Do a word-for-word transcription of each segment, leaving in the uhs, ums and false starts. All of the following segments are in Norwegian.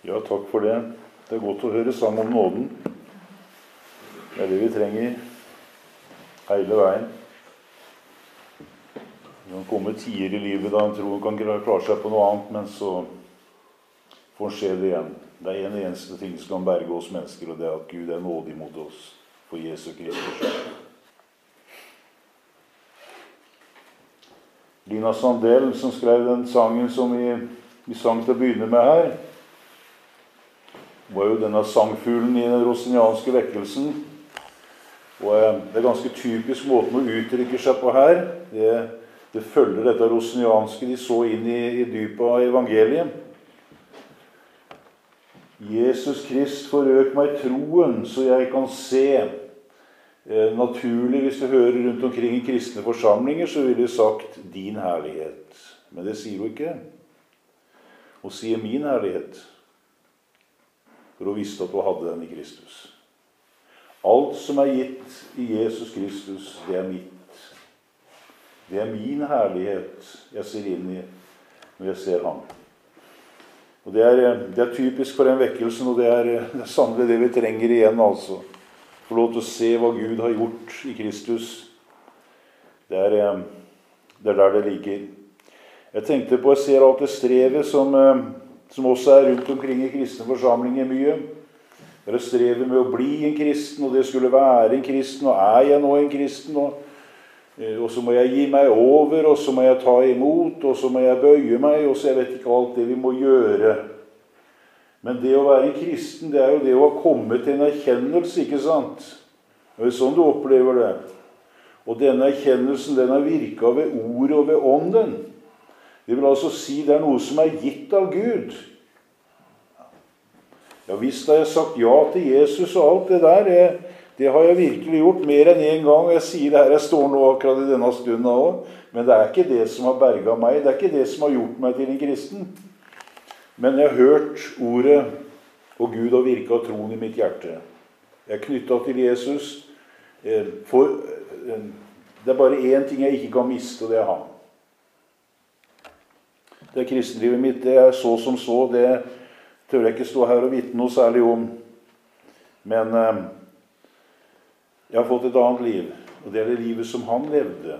Ja, takk for det. Det er godt å høre sang om nåden. Det er det vi trenger hele veien. Det kan komme tider i livet da en tror en kan klare seg på noe annet, men så får en se det igjen. Det er en eneste ting som kan berge oss mennesker, og det er at Gud er nådig mot oss for Jesu Kristus. Lina Sandell, som skrev den sangen som vi, vi sang til å begynne med her, var jo denne sangfuglen i den rosinianske vekkelsen. Og det er ganske typisk måten å uttrykke seg på her. Det, det følger dette rosinianske de så inn i, i dypet av evangeliet. Jesus Krist, forøk meg troen, så jeg kan se. Eh, naturlig, hvis du hører rundt omkring i kristne forsamlinger, så vil det sagt din herlighet. Men det sier hun ikke. Hun sier min herlighet. For hun visste at hun hadde den i Kristus. Alt som er gitt i Jesus Kristus, det er mitt. Det er min herlighet jeg ser inn i når jeg ser ham. Og det er, det er typisk for den vekkelsen, og det er, det er sannelig det vi trenger igjen, altså. Få lov til å se hva Gud har gjort i Kristus. Det er, det er der det ligger. Jeg tenkte på, jeg ser alt det strevet som... som også er rundt omkring i kristne forsamlinger mye. Det er strevet med å bli en kristen, og det skulle være en kristen, og er jeg nå en kristen, og, og så må jeg gi meg over, og så må jeg ta imot, og så må jeg bøye meg, og så jeg vet ikke alt det vi må gjøre. Men det å være en kristen, det er jo det å ha kommet til en erkjennelse, ikke sant? Det er sånn du opplever det. Og denne erkjennelsen, den har virket ved ordet og ved ånden. Det vil altså si det er noe som er gitt av Gud. Ja, visst har jeg sagt ja til Jesus og alt det der. Det, det har jeg virkelig gjort mer enn en gang. Jeg sier det her, jeg står nå akkurat i denne stunden også. Men det er ikke det som har berget meg. Det er ikke det som har gjort meg til en kristen. Men jeg har hørt ordet, og Gud har virket av troen i mitt hjerte. Jeg er knyttet til Jesus. For, det er bare én ting jeg ikke kan miste, og det er ham. Det kristenlivet mitt, det er så som så, det tør jeg ikke stå her og vitne noe særlig om. Men eh, jeg har fått et annet liv, og det er det livet som han levde.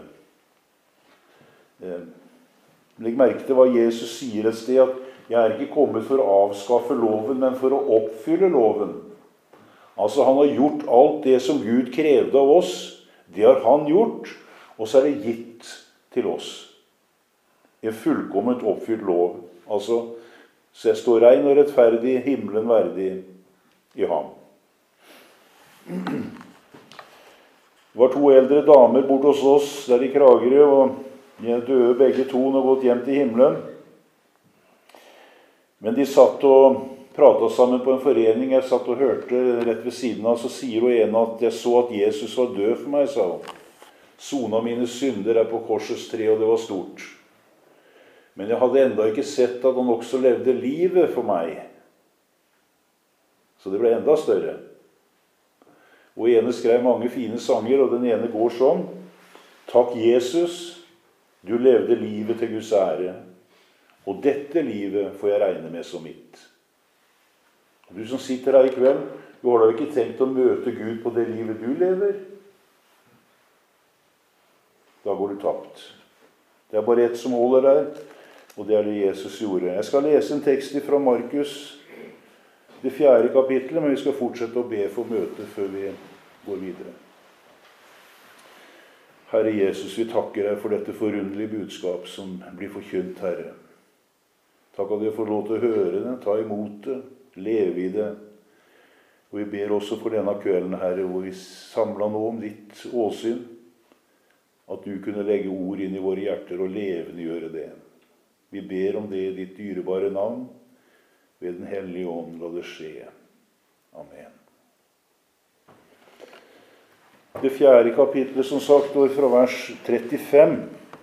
Eh, legg merke til hva Jesus sier et sted, at jeg er ikke kommet for å avskaffe loven, men for å oppfylle loven. Altså, han har gjort alt det som Gud krevde av oss, det har han gjort, og så er det gitt til oss. En fullkomment oppfylt lov. Altså, så jeg står rein og rettferdig, himmelen verdig i ham. Det var to eldre damer bort hos oss, der i Kragerø, og de er døde begge to og gått hjem til himmelen. Men de satt og pratet sammen på en forening, jeg satt og hørte rett ved siden av, så sier hun ene at jeg så at Jesus var død for meg, sa hun. Sonen av mine synder er på korsets tre, og det var stort. Men jeg hadde enda ikke sett at han også levde livet for meg. Så det ble enda større. Og ene skrev mange fine sanger, og den ene går sånn. Takk Jesus, du levde livet til Guds ære. Og dette livet får jeg regne med som mitt. Og du som sitter her i kveld, du har da ikke tenkt å møte Gud på det livet du lever? Da går du tapt. Det er bare ett som holder der. Og det er det Jesus gjorde. Jeg skal lese en tekst fra Markus, det fjerde kapittelet, men vi skal fortsette å be for møtet før vi går videre. Herre Jesus, vi takker deg for dette forunderlige budskap som blir forkynt, Herre. Takk at vi får lov til å høre det, ta imot det, leve i det. Og vi ber også for denne kvelden, Herre, hvor vi samler nå om ditt åsyn, at du kunne legge ord inn i våre hjerter og levende gjøre det. Vi ber om det i ditt dyrebare navn, ved den hellige ånd, la det skje. Amen. Det fjerde kapitlet, som sagt, går fra vers trettifem.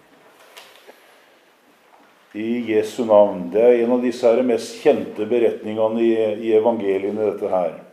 I Jesu navn. Det er en av disse her mest kjente beretningene i, i evangeliene, dette her.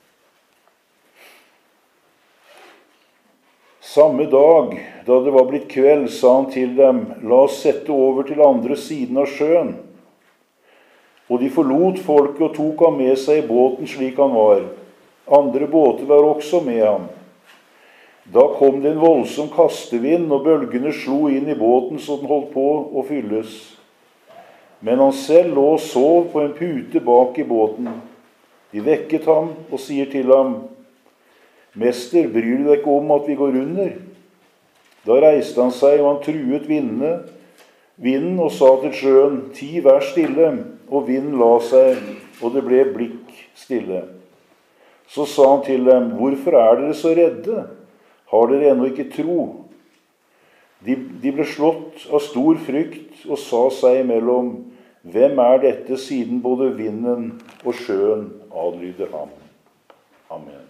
Samme dag, da det var blitt kveld, sa han til dem, la oss sette over til andre siden av sjøen. Og de forlot folket og tok ham med seg i båten slik han var. Andre båter var også med ham. Da kom det en voldsom kastevind, og bølgene slo inn i båten så den holdt på å fylles. Men han selv lå og sov på en pute bak i båten. De vekket ham og sier til ham: Mester, bryr du deg ikke om at vi går under? Da reiste han seg, og han truet vindene, vinden og sa til sjøen: Ti, vær stille. Og vinden la seg, og det ble blikk stille. Så sa han til dem: Hvorfor er dere så redde? Har dere ennå ikke tro? De, de ble slått av stor frykt og sa seg imellom: Hvem er dette, siden både vinden og sjøen adlyder ham? Amen.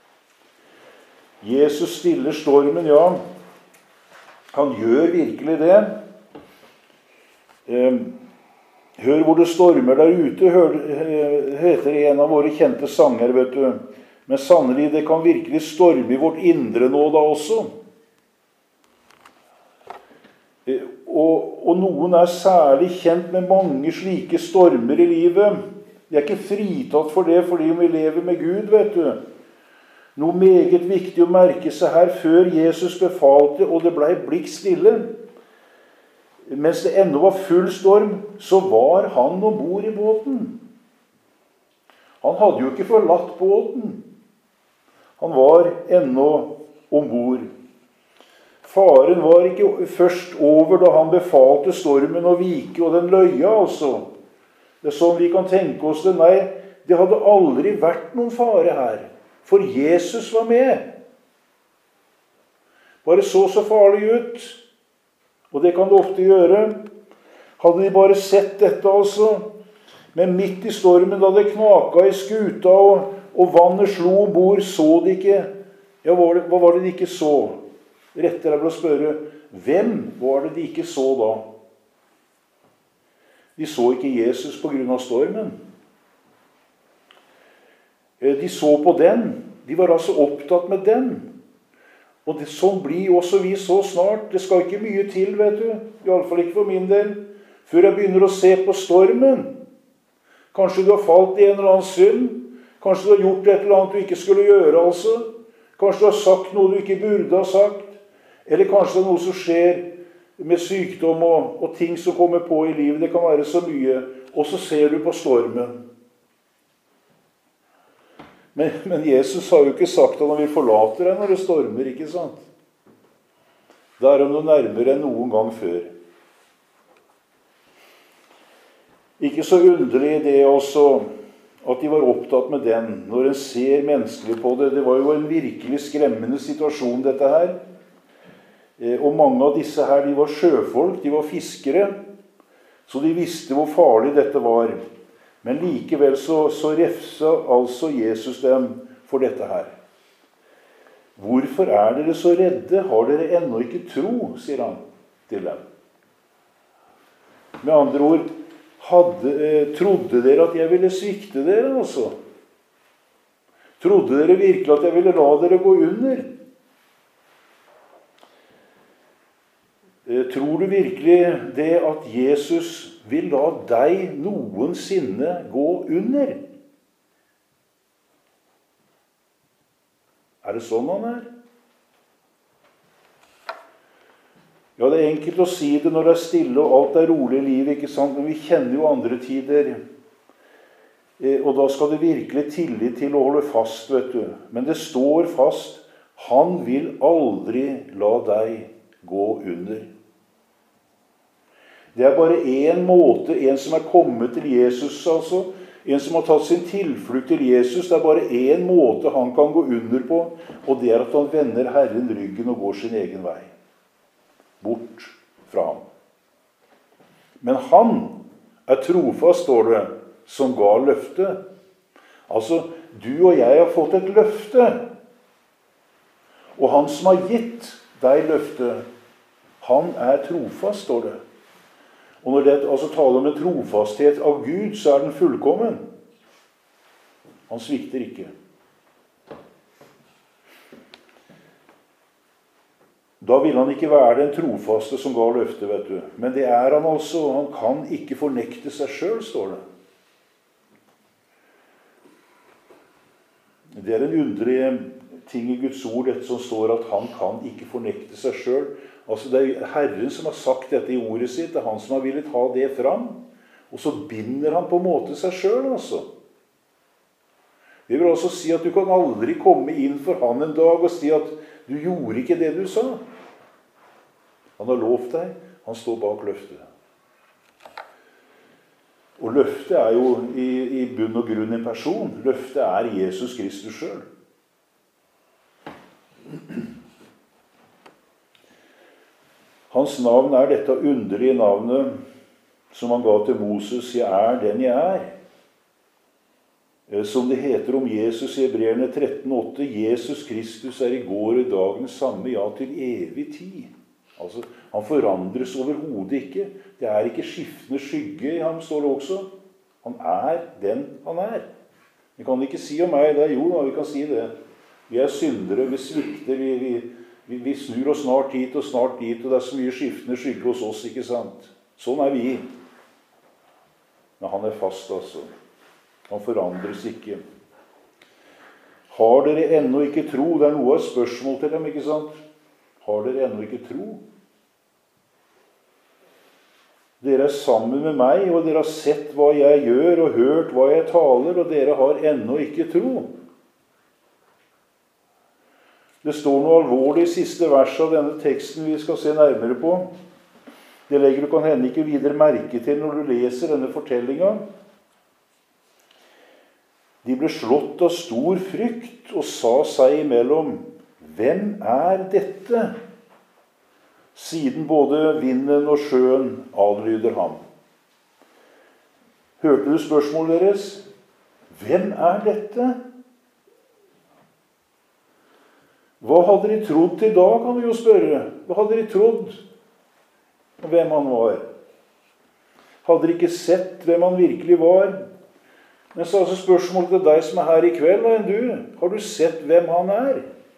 Jesus stiller stormen, ja. Han gjør virkelig det. Hør hvor det stormer der ute, heter det i en av våre kjente sanger, vet du. Men sannelig, det kan virkelig storme i vårt indre nå da også. Og, og noen er særlig kjent med mange slike stormer i livet. De er ikke fritatt for det fordi vi lever med Gud, vet du. Noe meget viktig å merke seg her: før Jesus befalte, og det ble blikk stille, mens det ennå var full storm, så var han om bord i båten. Han hadde jo ikke forlatt båten. Han var ennå om bord. Faren var ikke først over da han befalte stormen å vike, og den løya, altså. Det er sånn vi kan tenke oss det. Nei, det hadde aldri vært noen fare her. For Jesus var med. Bare så så farlig ut. Og det kan det ofte gjøre. Hadde de bare sett dette, altså. Men midt i stormen, da det knaka i skuta, og, og vannet slo ombord, så de ikke. Ja, hva var, det, hva var det de ikke så? Rettere er vel å spørre: hvem var det de ikke så da? De så ikke Jesus på grunn av stormen. De så på den. De var altså opptatt med den. Og det, sånn blir også vi så snart. Det skal ikke mye til, vet du. I alle fall ikke for min del. Før jeg begynner å se på stormen. Kanskje du har falt i en eller annen synd. Kanskje du har gjort et eller annet du ikke skulle gjøre, altså. Kanskje du har sagt noe du ikke burde ha sagt. Eller kanskje det er noe som skjer med sykdom og, og ting som kommer på i livet. Det kan være så mye. Og så ser du på stormen. Men, men Jesus har jo ikke sagt at han vil forlate deg når det stormer, ikke sant? Da er han noe nærmere enn noen gang før. Ikke så underlig det også at de var opptatt med den, når en ser menneskelig på det. Det var jo en virkelig skremmende situasjon, dette her. Og mange av disse her, de var sjøfolk, de var fiskere, så de visste hvor farlig dette var. Men likevel så, så refsa altså Jesus dem for dette her. Hvorfor er dere så redde? Har dere ennå ikke tro, sier han til dem. Med andre ord, hadde, eh, trodde dere at jeg ville svikte dere, altså? Trodde dere virkelig at jeg ville la dere gå under? Eh, tror du virkelig det at Jesus vil la deg noensinne gå under? Er det sånn han er? Ja, det er enkelt å si det når det er stille og alt er rolig i livet, ikke sant? Men vi kjenner jo andre tider. Og da skal det virkelig tillit til å holde fast, vet du. Men det står fast: han vil aldri la deg gå under. Det er bare en måte, en som er kommet til Jesus, altså. En som har tatt sin tilflukt til Jesus. Det er bare en måte han kan gå under på, og det er at han vender Herren ryggen og går sin egen vei. Bort fra ham. Men han er trofast, står det, som ga løftet. Altså, du og jeg har fått et løfte. Og han som har gitt deg løftet, han er trofast, står det. Og når det altså taler om en trofasthet av Gud, så er den fullkommen. Han svikter ikke. Da vil han ikke være den trofaste som ga løftet, vet du. Men det er han altså. Han kan ikke fornekte seg selv, står det. Det er en underlig ting i Guds ord, dette som står at han kan ikke fornekte seg selv. Altså det er Herren som har sagt dette i ordet sitt, det er han som har villet ha det fram. Og så binder han på en måte seg selv, altså. Det vil altså si at du kan aldri komme inn for han en dag og si at du gjorde ikke det du sa. Han har lovt deg, han står bak løftet. Og løftet er jo i, i bunn og grunn en person. Løftet er Jesus Kristus selv. Hans navn er dette underlige navnet som han ga til Moses, jeg er den jeg er. Som det heter om Jesus i Hebreerne tretten åtte, Jesus Kristus er i går og i dagen samme, ja til evig tid. Altså, han forandres overhodet ikke. Det er ikke skiftende skygge i ham, står det også. Han er den han er. Vi kan ikke si om meg det, jo da, vi kan si det. Vi er syndere, vi svikter, vi, vi, vi, vi snur oss snart hit og snart dit, og det er så mye skiftende skygge hos oss, ikke sant? Sånn er vi. Men han er fast, altså. Han forandres ikke. Har dere ennå ikke tro? Det er noe av spørsmål til dem, ikke sant? Har dere ennå ikke tro? Dere er sammen med meg, og dere har sett hva jeg gjør, og hørt hva jeg taler, og dere har ennå ikke tro. Det står noe alvorlig i siste vers av denne teksten vi skal se nærmere på. Det legger du kan hende ikke videre merke til når du leser denne fortellingen. De ble slått av stor frykt og sa seg imellom, hvem er dette? Siden både vinden og sjøen adlyder ham. Hørte du spørsmålet deres? Hvem er dette? Hva hadde de trodd til da, kan vi jo spørre. Hva hadde de trodd om hvem han var? Hadde de ikke sett hvem han virkelig var? Men så er altså spørsmålet til deg som er her i kveld, og enn du, har du sett hvem han er?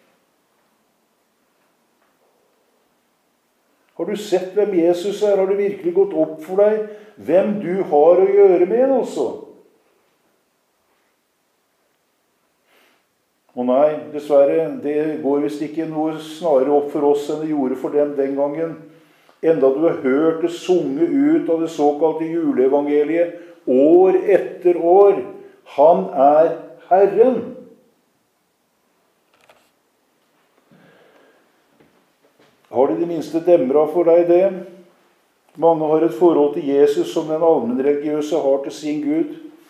Har du sett hvem Jesus er? Har det virkelig gått opp for deg hvem du har å gjøre med, altså? Og nei, dessverre, det går visst ikke noe snarere opp for oss enn det gjorde for dem den gangen. Enda du har hørt det sunge ut av det såkalte juleevangeliet, år etter år. Han er Herren. Har det i det minste demret for deg det? Mange har et forhold til Jesus som den allmennreligiøse har til sin Gud.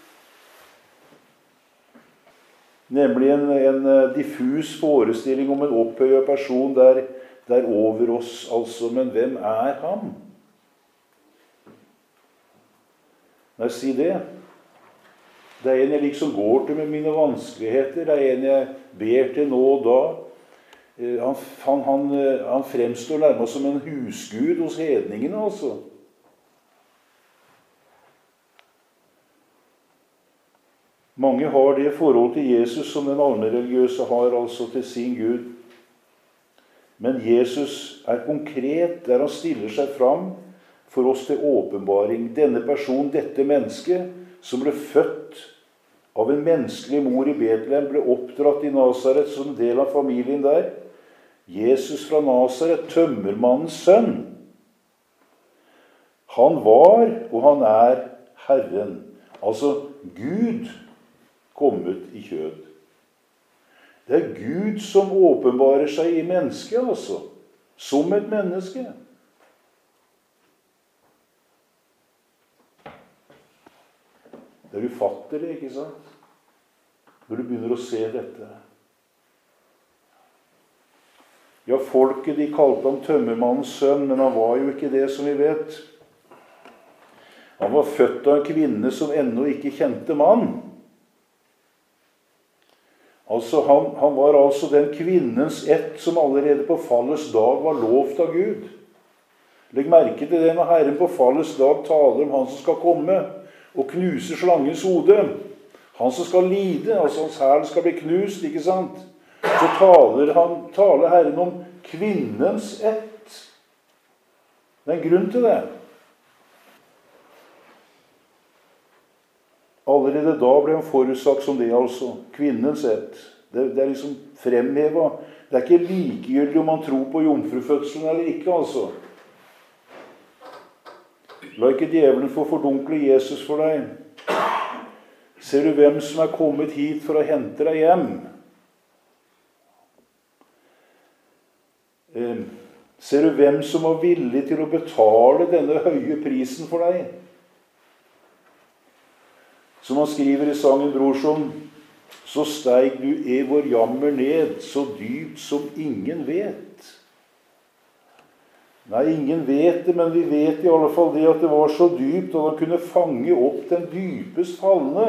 Nemlig en, en diffus forestilling om en opphøyet person der, der over oss, altså. Men hvem er han? Nei, si det. Det er en jeg liksom går til med mine vanskeligheter. Det er en jeg ber til nå og da. Han, han, han, han fremstår nærmest som en husgud hos hedningene, altså. Mange har det forhold til Jesus som den allmennreligiøse har, altså til sin Gud. Men Jesus er konkret der han stiller seg fram for oss til åpenbaring. Denne person, dette mennesket, som ble født av en menneskelig mor i Betlehem, ble oppdratt i Nazaret som en del av familien der. Jesus fra Nazaret, tømmermannens sønn. Han var, og han er, Herren. Altså Gud kommet i kjød. Det er Gud som åpenbarer seg i mennesket, altså. Som et menneske. Det er ufattelig, ikke sant? Når du begynner å se dette. Ja, folket de kalte ham tømmermannens sønn, men han var jo ikke det, som vi vet. Han var født av en kvinne som ennå ikke kjente mann. Altså, han, han var altså den kvinnens ett som allerede på fallets dag var lovt av Gud. Legg merke til det når Herren på fallets dag taler om han som skal komme og knuse slangens hode. Han som skal lide, altså hans hæl skal bli knust, ikke sant? Så taler, han, taler Herren om kvinnens ett. Det er en grunn til det. Allerede da ble han forutsagt som det, altså. Kvinnens ett. Det, det er liksom fremhevet. Det er ikke likegyldig om man tror på jomfrufødselen eller ikke, altså. La ikke djevelen få fordunkle Jesus for deg. Ser du hvem som er kommet hit for å hente deg hjem? Eh, ser du hvem som var villig til å betale denne høye prisen for deg? Som han skriver i sangen Brorsom, så steig du i vår jammer ned, så dypt som ingen vet. Nei, ingen vet det, men vi vet i alle fall det at det var så dypt, og han kunne fange opp den dypest fallende.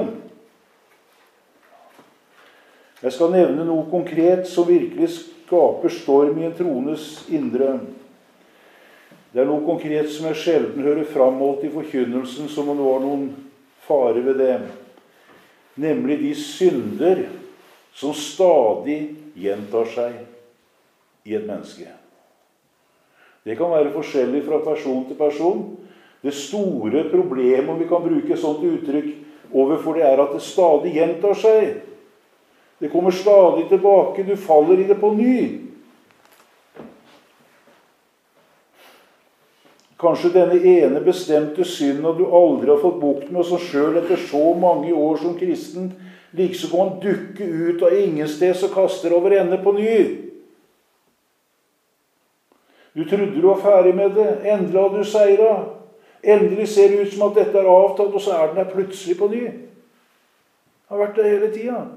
Jeg skal nevne noe konkret som virkelig skaper storm i en trones indre. Det er noe konkret som jeg sjelden hører framholdt i forkynnelsen, som om det var noen fare ved det. Nemlig de synder som stadig gjentar seg i et menneske. Det kan være forskjellig fra person til person. Det store problemet, om vi kan bruke et sånt uttrykk, overfor det er at det stadig gjentar seg. Det kommer stadig tilbake, du faller i det på ny. Kanskje denne ene bestemte synden du aldri har fått bukt med, og som selv etter så mange år som kristen, liksom kan dukke ut av ingen sted, så kaster over ende på ny. Du trodde du var ferdig med det. Endelig hadde du seiret. Endelig ser det ut som at dette er avtatt, og så er den her plutselig på ny. Det har vært det hele tiden.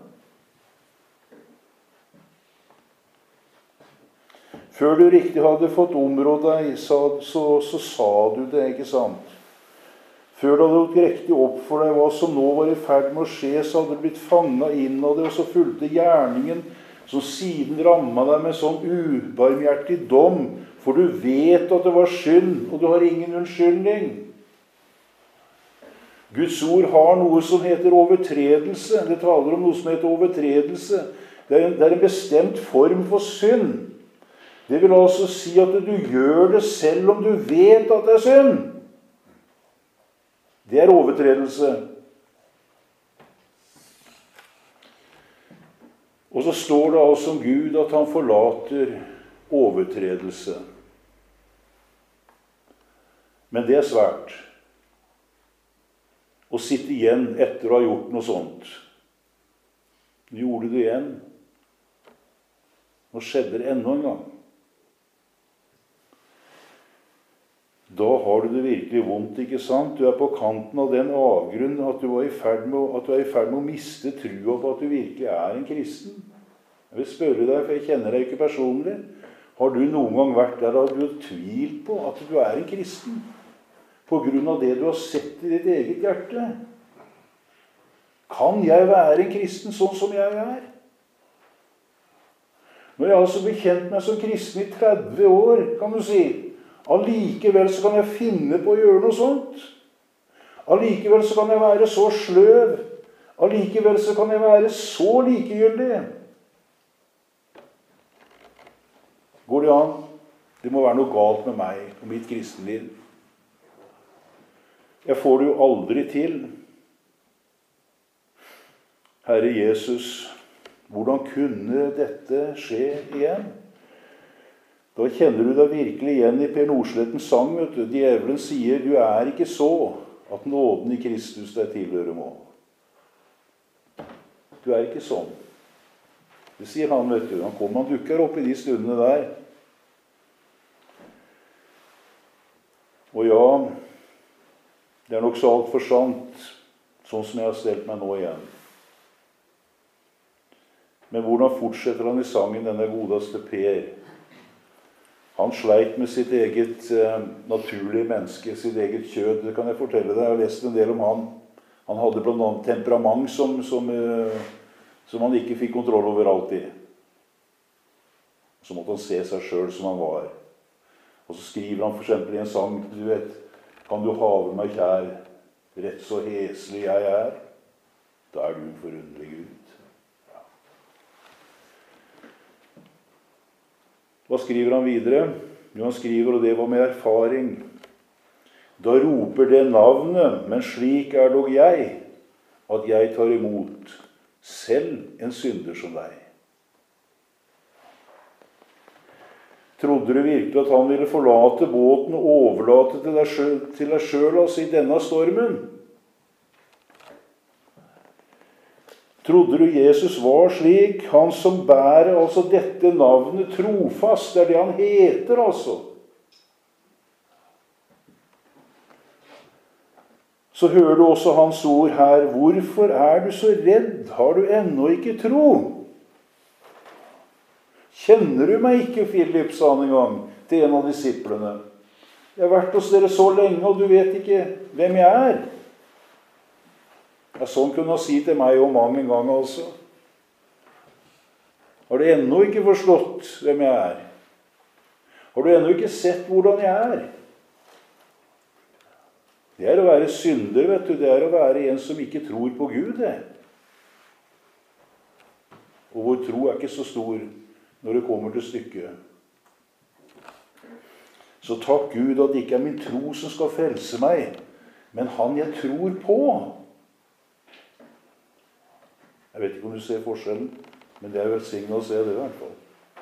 Før du riktig hadde fått området deg, så, så, så sa du det, ikke sant? Før du hadde gått riktig opp for deg hva som nå var i ferd med å skje, så hadde du blitt fanget inn av det, og så fulgte gjerningen som siden rammet deg med sånn ubarmhjertig dom, for du vet at det var synd, og du har ingen unnskyldning. Guds ord har noe som heter overtredelse. Det taler om noe som heter overtredelse. Det er en, det er en bestemt form for synd. Det vil altså si at du gjør det selv om du vet at det er synd. Det er overtredelse. Og så står det altså om Gud at han forlater overtredelse. Men det er svært å sitte igjen etter å ha gjort noe sånt. Du gjorde det igjen. Nå skjedde det enda en gang. Da har du det virkelig vondt, ikke sant? Du er på kanten av den avgrunn at du er i ferd med, at du er i ferd med å miste trua på at du virkelig er en kristen. Jeg vil spørre deg, for jeg kjenner deg ikke personlig. Har du noen gang vært der og du har tvilt på at du er en kristen? På grunn av det du har sett i ditt eget hjerte? Kan jeg være en kristen sånn som jeg er? Når jeg altså bekjent meg som kristen i tretti år, kan du si, allikevel så kan jeg finne på å gjøre noe sånt. Allikevel så kan jeg være så sløv. Allikevel så kan jeg være så likegyldig. Går det an? Det må være noe galt med meg og mitt kristenliv. Jeg får det jo aldri til. Herre Jesus, hvordan kunne dette skje igjen? Da kjenner du deg virkelig igjen i Per Nordslettens sang, vet du. Djevelen sier, du er ikke så at nåden i Kristus deg tilhører må. Du er ikke sånn. Det sier han, vet du. Han kommer, han dukker opp i de stundene der. Og ja, det er nok så alt for sant, sånn som jeg har stelt meg nå igjen. Men hvordan fortsetter han i sangen, denne godeste Per? Han sleit med sitt eget eh, naturlige menneske, sitt eget kjød. Det kan jeg fortelle deg. Jeg har lest en del om han. Han hadde blant annet temperament som, som, eh, som han ikke fikk kontroll over alltid. Så måtte han se seg selv som han var. Og så skriver han for eksempel i en sang, du vet, kan du have meg kjær, rett så heslig jeg er, da er du en forunderlig Gud. Ja. Hva skriver han videre? Jo, han skriver, og det var med erfaring. Da roper det navnet, men slik er dog jeg, at jeg tar imot selv en synder som deg. Trodde du virkelig at han ville forlate båten og overlate til deg selv, til deg selv altså i denne stormen? Trodde du Jesus var slik, han som bærer altså dette navnet trofast, det er det han heter altså. Så hører du også hans ord her, hvorfor er du så redd, har du ennå ikke tro? Kjenner du meg ikke, Philip, sa han en gang til en av disiplene. Jeg har vært hos dere så lenge, og du vet ikke hvem jeg er. Ja, sånn kunne han si til meg og mange en gang altså. Har du ennå ikke forstått hvem jeg er? Har du ennå ikke sett hvordan jeg er? Det er å være synder, vet du. Det er å være en som ikke tror på Gud, det. Og vår tro er ikke så stor når det kommer til stykket. Så takk Gud at det ikke er min tro som skal frelse meg, men han jeg tror på. Jeg vet ikke om du ser forskjellen, men det er velsignet å se det i hvert fall.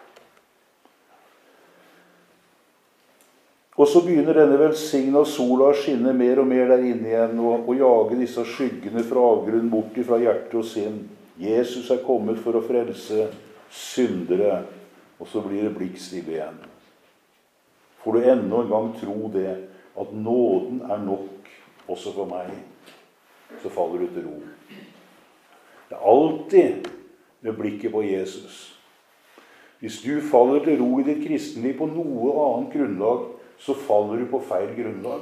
Og så begynner denne velsigna sola å skinne mer og mer der inne igjen, og, og jage disse skyggene fra avgrunnen bort fra hjerte og sinn. Jesus er kommet for å frelse syndere, og så blir det blikk stille igjen. Får du enda en gang tro det, at nåden er nok også for meg, så faller du til ro. Det er alltid med blikket på Jesus. Hvis du faller til ro i ditt kristenliv på noe annet grunnlag, så faller du på feil grunnlag.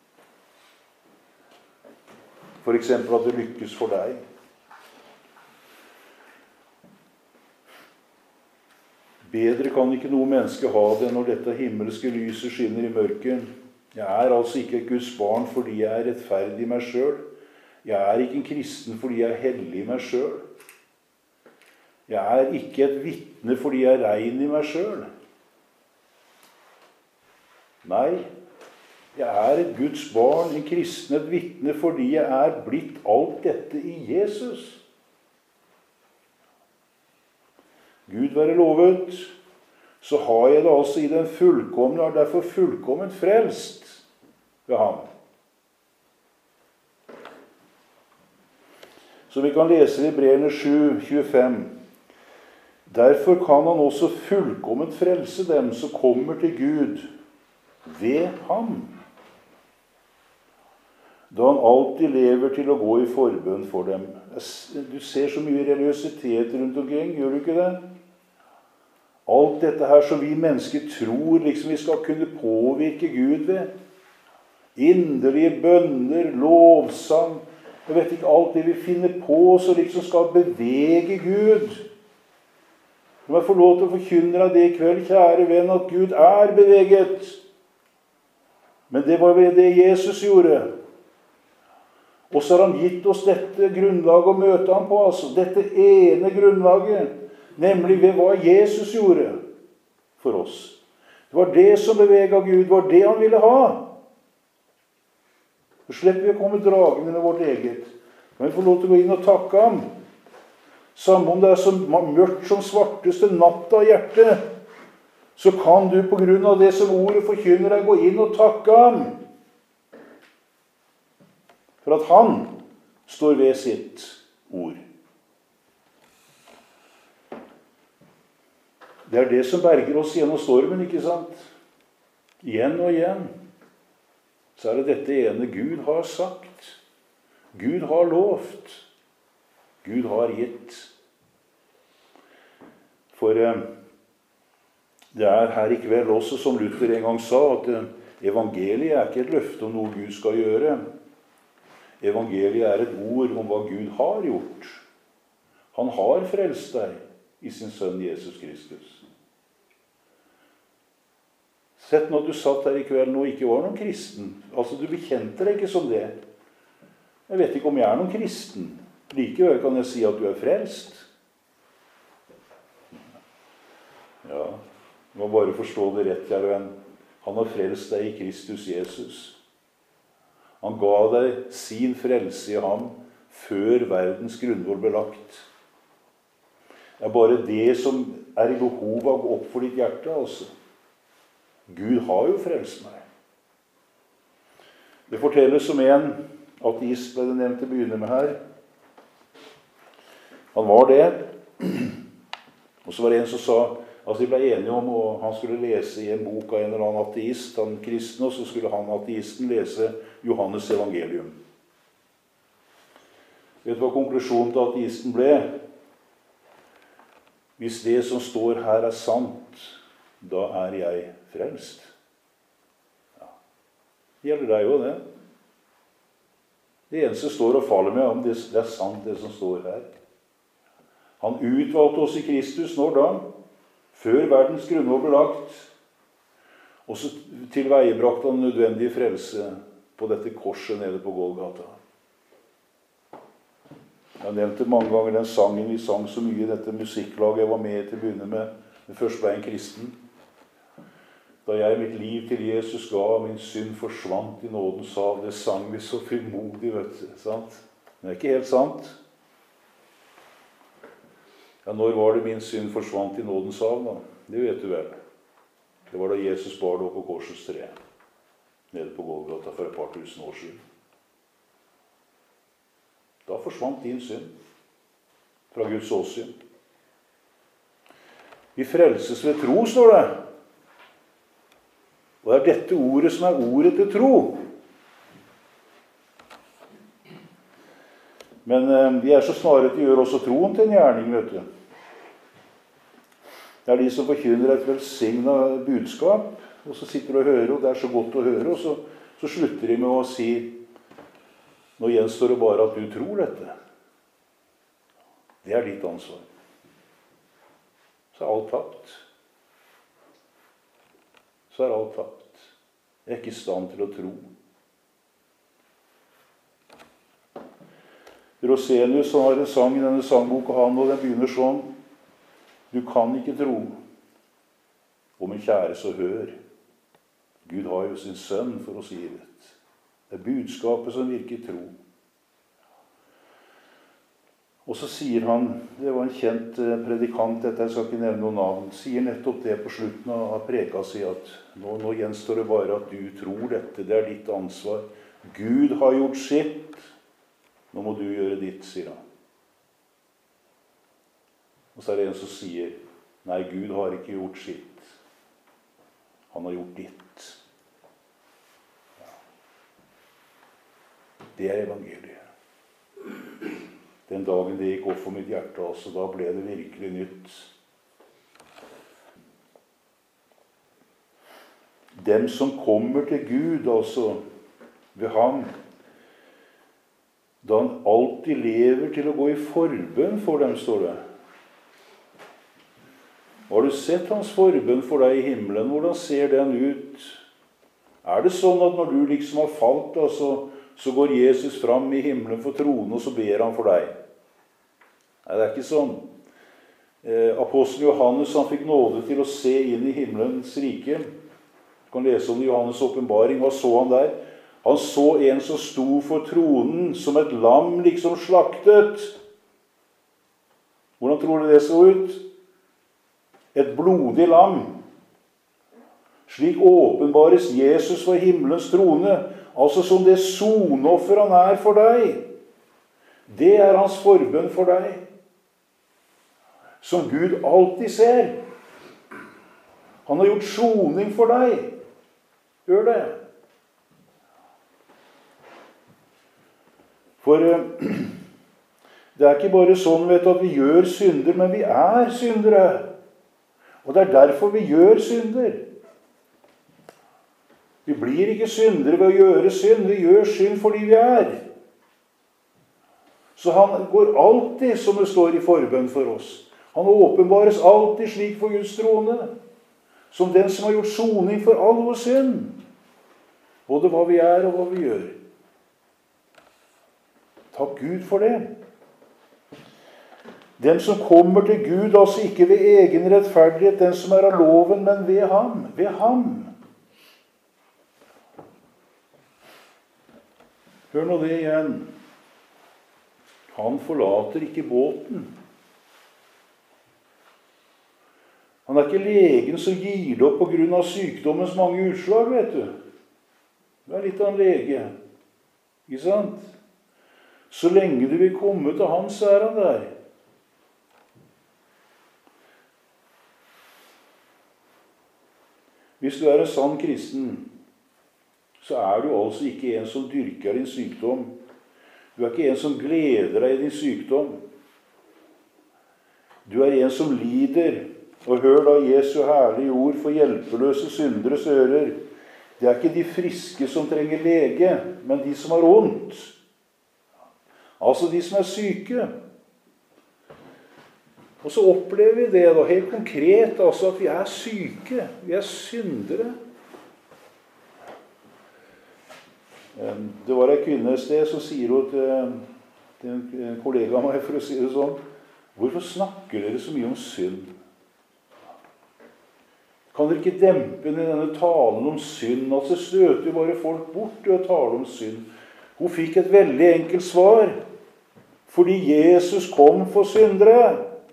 For eksempel at det lykkes for deg. Bedre kan ikke noe menneske ha det når dette himmelske lyset skinner i mørket. Jeg er altså ikke et Guds barn fordi jeg er rettferdig i meg selv. Jeg er ikke en kristen fordi jeg er hellig i meg selv. Jeg er ikke et vitne fordi jeg er rein i meg selv. Nei, jeg er et Guds barn, en kristen, et vitne fordi jeg er blitt alt dette i Jesus. Gud være lovet, så har jeg det altså i den fullkomne, og er derfor fullkomment frelst ved ham. Så vi kan lese i Hebreerne sju tjuefem. Derfor kan han også fullkomment frelse dem som kommer til Gud ved ham, da han alltid lever til å gå i forbønn for dem. Du ser så mye religiøsitet rundt omkring, gjør du ikke det? Alt dette her som vi mennesker tror liksom vi skal kunne påvirke Gud ved. Inderlige bønner, lovsang, jeg vet ikke alt det vi finner på som liksom skal bevege Gud. Om jeg får lov til å forkynne deg det i kveld, kjære venn, at Gud er beveget. Men det var ved det Jesus gjorde. Og så har han gitt oss dette grunnlaget å møte ham på, altså. Dette ene grunnlaget, nemlig ved hva Jesus gjorde for oss. Det var det som beveget Gud, det var det han ville ha. Så slipper vi å komme dragende med vårt eget. Men vi får lov til å gå inn og takke ham. Samme om det er så mørkt som svarteste natta i hjertet, så kan du på grunn av det som ordet forkynner deg gå inn og takke ham. For at han står ved sitt ord. Det er det som berger oss gjennom stormen, ikke sant? Igjen og igjen. Så er det dette ene Gud har sagt. Gud har lovt. Gud har gitt. For eh, det er her i kveld også, som Luther en gang sa, at evangeliet er ikke et løfte om noe Gud skal gjøre. Evangeliet er et ord om hva Gud har gjort. Han har frelst deg i sin sønn Jesus Kristus. Sett når du satt her i kveld og ikke var noen kristen. Altså, du bekjente deg ikke som det. Jeg vet ikke om jeg er noen kristen. Likevel kan jeg si at du er frelst. Ja, du må bare forstå det rett, kjære venn. Han har frelst deg i Kristus Jesus. Han ga deg sin frelse i ham før verdens grunnvoll ble lagt. Det er bare det som er i behov av å gå opp for ditt hjerte, altså. Gud har jo frelst meg. Det fortelles om en ateist, ble det nevnt til å begynne med her. Han var det. Og så var det en som sa, altså de ble enige om, og han skulle lese i en bok av en eller annen ateist, han kristne, og så skulle han ateisten lese Johannes evangelium. Vet du hva konklusjonen til ateisten ble? Hvis det som står her er sant, da er jeg frelst. Ja. Det gjelder deg jo det. Det eneste står og faller med om det, det er sant det som står her. Han utvalgte oss i Kristus når da? Før verdens grunnlov ble lagt. Og så tilveiebrakte han nødvendig frelse på dette korset nede på Golgata. Jeg har nevnt det mange ganger, den sangen vi sang så mye i dette musikklaget jeg var med til å begynne med. Det først ble en kristen. Da jeg mitt liv til Jesus ga, min synd forsvant i nådens hav. Det sang vi så frimodig, vet du. Sant? Men det er ikke helt sant. Ja, når var det min synd forsvant i nådens hav, da? Det vet du vel. Det var da Jesus bar det opp på korsets tre, nede på Golgata for et par tusen år siden. Da forsvant din synd fra Guds åsyn. Vi frelses ved tro, står det. Og det er dette ordet som er ordet til tro. Men eh, de er så snare til å gjøre også troen til en gjerning, vet du. Det er de som forkynner et velsignet budskap, og så sitter de og hører, og det er så godt å høre, og så, så slutter de med å si, nå gjenstår det bare at du tror dette. Det er ditt ansvar. Så er alt tapt. Så er alt tapt. Jeg er ikke i stand til å tro. Rosenius, han har en sang i denne sangboka, han, og den begynner sånn. Du kan ikke tro. Og min kjære, så hør. Gud har jo sin sønn for oss givet. Det er budskapet som virker tro. Og så sier han, det var en kjent predikant, dette jeg skal ikke nevne noen navn, sier nettopp det på slutten av preka si, at nå, nå gjenstår det bare at du tror dette, det er ditt ansvar. Gud har gjort sitt, nå må du gjøre ditt, sier han. Og så er det en som sier, nei, Gud har ikke gjort sitt. Han har gjort ditt. Ja. Det er evangeliet. Den dagen det gikk opp for mitt hjerte, altså, da ble det virkelig nytt. Dem som kommer til Gud, altså, ved ham, da han alltid lever til å gå i forbønn for dem, står det. Har du sett hans forbønn for deg i himmelen? Hvordan ser den ut? Er det sånn at når du liksom har falt, da, så, så går Jesus fram i himmelen for tronen, og så ber han for deg? Nei, det er ikke sånn. Eh, Apostelen Johannes, han fikk nåde til å se inn i himmelens rike. Du kan lese om Johannes' åpenbaring. Hva så han der? Han så en som sto for tronen, som et lam liksom slaktet. Hvordan tror du det så ut? Et blodig lam. Slik åpenbares Jesus for himmelens trone, altså som det sonoffer han er for deg. Det er hans forbønn for deg, som Gud alltid ser. Han har gjort soning for deg. Gjør det. For det er ikke bare sånn, vet du, at vi gjør synder, men vi er syndere. Og det er derfor vi gjør synder. Vi blir ikke syndere ved å gjøre synd. Vi gjør synd fordi vi er. Så han går alltid, som det står i forbønn for oss. Han åpenbares alltid slik for Guds trone, som den som har gjort soning for all vår synd. Både hva vi er og hva vi gjør. Takk Gud for det. Den som kommer til Gud, altså ikke ved egen rettferdighet, den som er av loven, men ved ham. Ved ham. Hør nå det igjen. Han forlater ikke båten. Han er ikke legen som gir det opp på grunn av sykdommens mange utslag, vet du. Du er litt av en lege, ikke sant? Så lenge du vil komme til han, så er han der. Hvis du er en sann kristen, så er du altså ikke en som dyrker din sykdom. Du er ikke en som gleder deg i din sykdom. Du er en som lider. Og hør da Jesu herlige ord for hjelpeløse synderes ører. Det er ikke de friske som trenger lege, men de som har ondt. Altså de som er syke. Og så opplever vi det da, helt konkret, altså at vi er syke. Vi er syndere. Det var en kvinne et sted som sier hun til, til en kollega av meg, for å si det sånn, hvorfor snakker dere så mye om synd? Kan dere ikke dempe ned denne talen om synd? Altså støter jo bare folk bort til å tale om synd. Hun fikk et veldig enkelt svar. Fordi Jesus kom for syndere.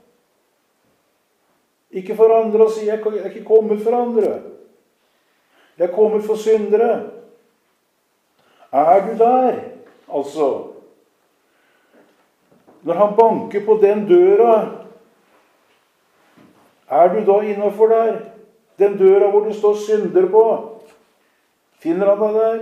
Ikke for andre å si, jeg er ikke kommet for andre. Jeg er kommet for syndere. Er du der? Altså, når han banker på den døra, er du da innenfor der? Den døra hvor du står synder på, finner han deg der?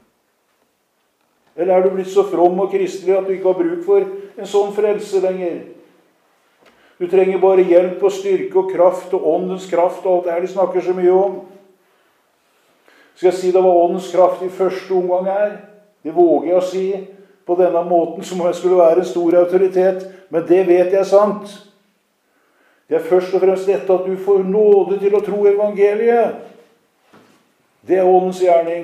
Eller er du blitt så from og kristelig at du ikke har bruk for en sånn frelse lenger? Du trenger bare hjelp og styrke og kraft og åndens kraft og alt det her de snakker så mye om. Skal jeg si det hva åndens kraft i første omgang er? Det våger jeg å si på denne måten som om jeg skulle være en stor autoritet, men det vet jeg sant. Det er først og fremst dette at du får nåde til å tro evangeliet. Det er åndens gjerning.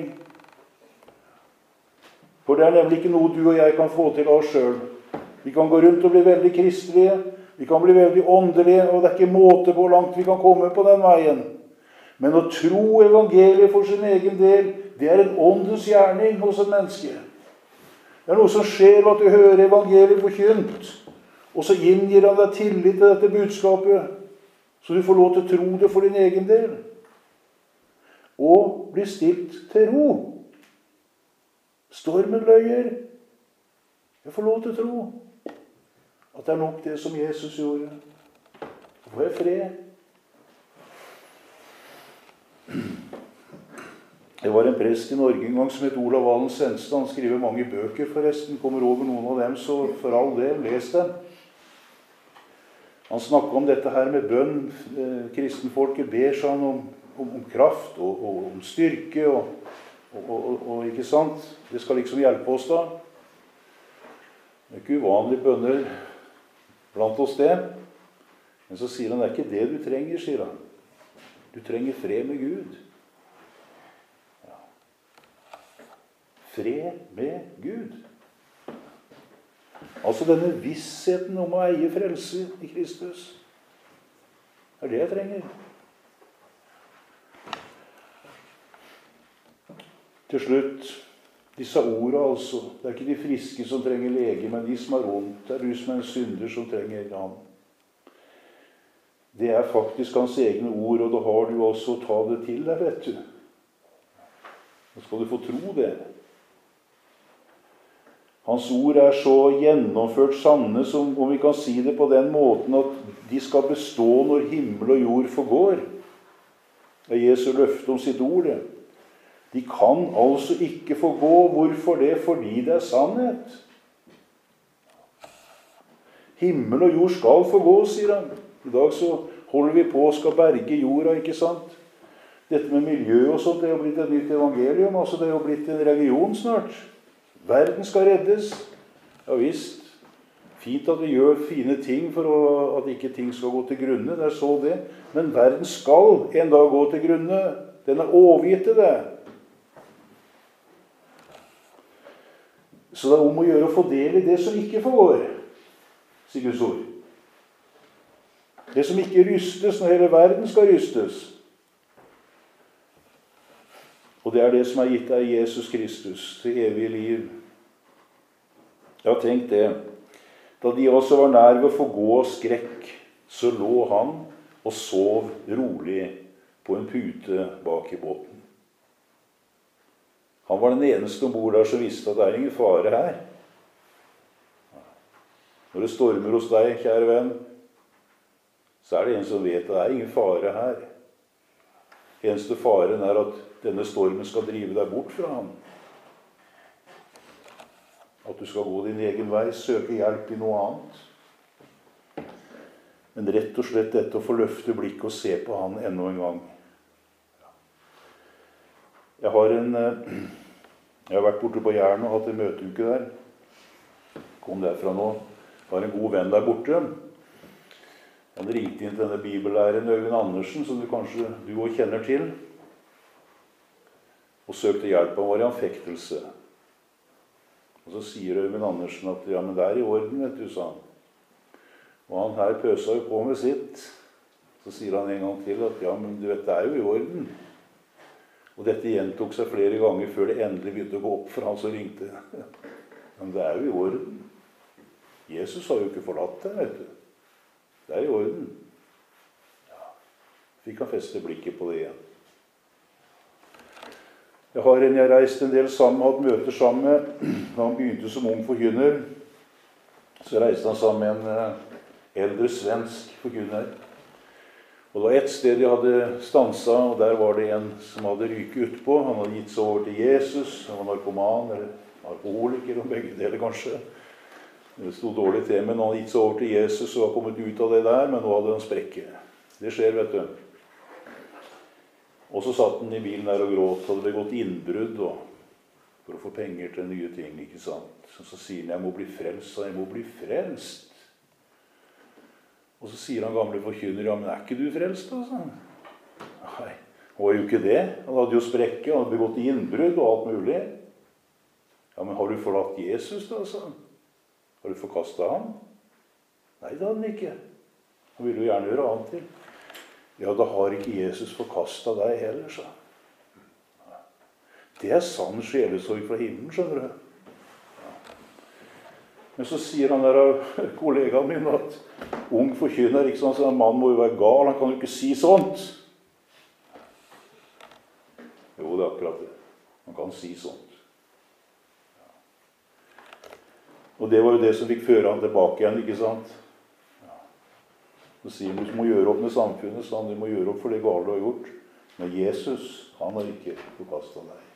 For det er nemlig ikke noe du og jeg kan få til av oss selv. Vi kan gå rundt og bli veldig kristelige, vi kan bli veldig åndelige, og det er ikke måte på hvor langt vi kan komme på den veien. Men å tro evangeliet for sin egen del, det er en åndens gjerning hos en menneske. Det er noe som skjer ved at du hører evangeliet forkynt. Og så inngir han deg tillit til dette budskapet, så du får lov til å tro det for din egen del. Og bli stilt til ro. Stormen løyer. Jeg får lov til å tro at det er nok det som Jesus gjorde. Så får jeg fred. Det var en prest i Norge en gang som het Olav Valen Senstad. Han skriver mange bøker forresten. Kommer over noen av dem, så for all del, les dem. Han snakket om dette her med bønn. Kristenfolket ber seg om, om, om kraft og, og om styrke og, og, og, og ikke sant? Det skal liksom hjelpe oss da. Det er ikke uvanlige bønner blant oss det. Men så sier han, det er ikke det du trenger, sier han. Du trenger fred med Gud. Ja. Fred med Gud. Altså denne vissheten om å eie frelse i Kristus. Det er det jeg trenger. Til slutt, disse ordene altså. Det er ikke de friske som trenger lege, men de som er ondt. Det er du som er en synder som trenger ham. Det er faktisk hans egne ord, og da har du også å ta det til deg, vet du. Nå skal du få tro det. Hans ord er så gjennomført sanne, som om vi kan si det på den måten at de skal bestå når himmel og jord forgår. Det er Jesu løfte om sitt ord. De kan altså ikke forgå. Hvorfor det? Fordi det er sannhet. Himmel og jord skal forgå, sier han. I dag så holder vi på og skal berge jorda, ikke sant? Dette med miljø og sånt, det er jo blitt et nytt evangelium. Altså det er jo blitt en religion snart. Verden skal reddes. Ja visst. Fint at vi gjør fine ting for å, at ikke ting skal gå til grunne. Det er så det. Men verden skal en dag gå til grunne. Den er overgitt til det. Så det er om å gjøre å få del i det som ikke forgår, sier Guds ord. Det som ikke rystes når hele verden skal rystes. Og det er det som er gitt deg Jesus Kristus til evig liv. Jeg har tenkt det. Da de også var nær ved å forgå av skrekk, så lå han og sov rolig på en pute bak i båten. Han var den eneste ombord der som visste at det er ingen fare her. Når det stormer hos deg, kjære venn, så er det en som vet at det er ingen fare her. Eneste faren er at denne stormen skal drive deg bort fra ham. At du skal gå din egen vei, søke hjelp i noe annet. Men rett og slett dette å få løfte blikk og se på han enda en gang. Jeg har en Jeg har vært borte på Jæren og hatt en møteuke der. Kom derfra nå. Jeg har en god venn der borte. Han ringte inn til denne bibellæreren Øyvind Andersen, som du kanskje du også kjenner til, og søkte hjelp. Han var i anfektelse. Og så sier Øyvind Andersen at ja, men det er i orden, vet du, sa han. Og han her pøsa jo på med sitt. Så sier han en gang til at ja, men du vet, det er jo i orden. Og dette gjentok seg flere ganger før det endelig begynte å gå opp for han som ringte. Men det er jo i orden. Jesus har jo ikke forlatt deg, vet du. Det er i orden. Ja. Fikk han feste blikket på det igjen. Jeg har en jeg reiste en del sammen, hatt møter sammen med. Da han begynte som ung forkynner, så reiste han sammen med en eldre svensk forkynner. Og det var ett sted de hadde stanset, og der var det en som hadde ryket utpå. Han hadde gitt seg over til Jesus. Han var narkoman, eller alkoholiker, og begge deler kanskje. Det stod dårlig til, men han hadde gitt seg over til Jesus og var kommet ut av det der, men nå hadde han sprekke. Det skjer, vet du. Og så satt han i bilen der og gråt, hadde det gått innbrudd, og for å få penger til nye ting, ikke sant? Så, så sier han, jeg må bli frelst, jeg må bli frelst. Og så sier han gamle forkynner, ja, men er ikke du frelst, altså? Nei, han var jo ikke det. Han hadde jo sprekke, han hadde begått innbrudd og alt mulig. Ja, men har du forlatt Jesus, da, altså? Har du forkastet ham? Nei, det hadde han ikke. Han ville jo gjerne gjøre annet til. Ja, da har ikke Jesus forkastet deg heller, sa han. Det er sann sjelesorg fra himmelen, skjønner du. Men så sier han der av kollegaen min at ung forkynner, ikke sant, så en mann må jo være gal, han kan jo ikke si sånt. Jo, det er akkurat det. Han kan si sånt. Og det var jo det som fikk føre han tilbake igjen, ikke sant? Så sier han, du må gjøre opp med samfunnet, så han, du må gjøre opp for det gale du har gjort. Men Jesus, han har ikke forkastet deg.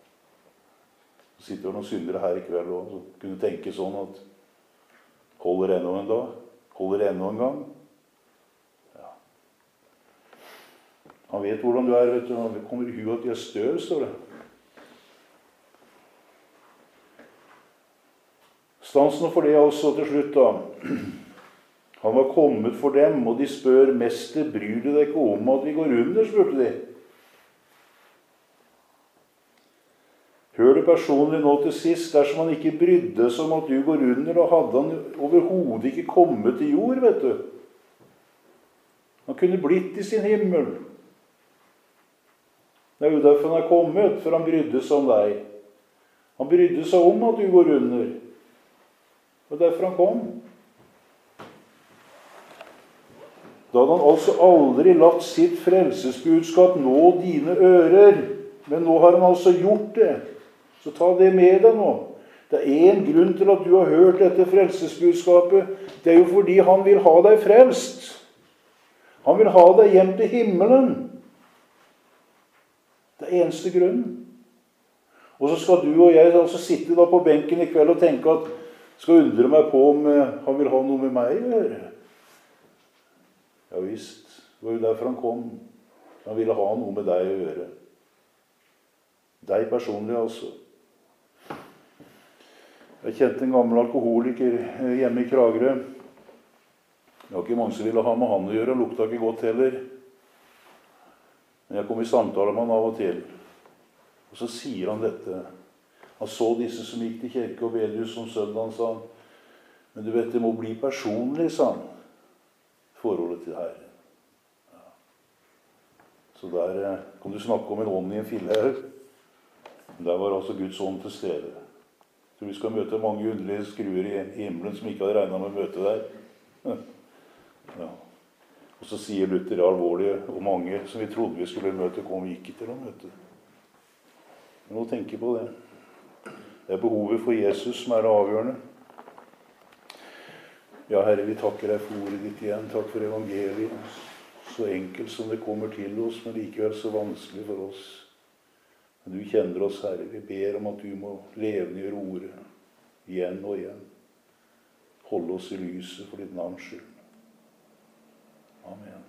Så sitter det noen syndere her i kveld og så kunne tenke sånn at holder ennå en dag, holder ennå en gang. Ja. Han vet hvordan du er, vet du. Han kommer i huet at de er støv, står det. Stansen for det altså til slutt da. Han var kommet for dem, og de spør, mester, bryr du deg ikke om at vi går under, spurte de. Hør det personlig nå til sist, dersom han ikke brydde seg om at du går under, da hadde han overhodet ikke kommet til jord, vet du. Han kunne blitt i sin himmel. Det er jo derfor han er kommet, for han brydde seg om deg. Han brydde seg om at du går under. Og derfor han kom. Da hadde han altså aldri latt sitt frelsesbudskap nå dine ører, men nå har han altså gjort det. Så ta det med deg nå. Det er en grunn til at du har hørt dette frelsesbudskapet. Det er jo fordi han vil ha deg frelst. Han vil ha deg hjem til himmelen. Det er eneste grunnen. Og så skal du og jeg altså sitte da på benken i kveld og tenke at skal undre meg på om han vil ha noe med meg å gjøre. Ja visst, det var jo derfor han kom. Han ville ha noe med deg å gjøre. Deg personlig altså. Jeg kjente en gammel alkoholiker hjemme i Kragerø. Det var ikke mange som ville ha med han å gjøre, han lukta ikke godt heller. Men jeg kom i samtale med han av og til. Og så sier han dette. Han så disse som gikk til kirke og bedehus om søndagen, sa han. Men du vet, det må bli personlig, sa han. Forholdet til Herren. Ja. Så der kan du snakke om en ånd i en fillehaug. Der var altså Guds ånd til stede. Så vi skal møte mange underlige skruer i himmelen som ikke hadde regnet med å møte der. Ja. Og så sier Luther alvorlig, og mange som vi trodde vi skulle møte, kom vi ikke til å møte. Vi må tenke på det. Det er behovet for Jesus som er det avgjørende. Ja, Herre, vi takker deg for ordet ditt igjen. Takk for evangeliet. Så enkelt som det kommer til oss, men likevel så vanskelig for oss. Men du kjenner oss, Herre. Vi ber om at du må levngjøre ordet igjen og igjen. Holde oss i lyset for ditt navns skyld. Amen.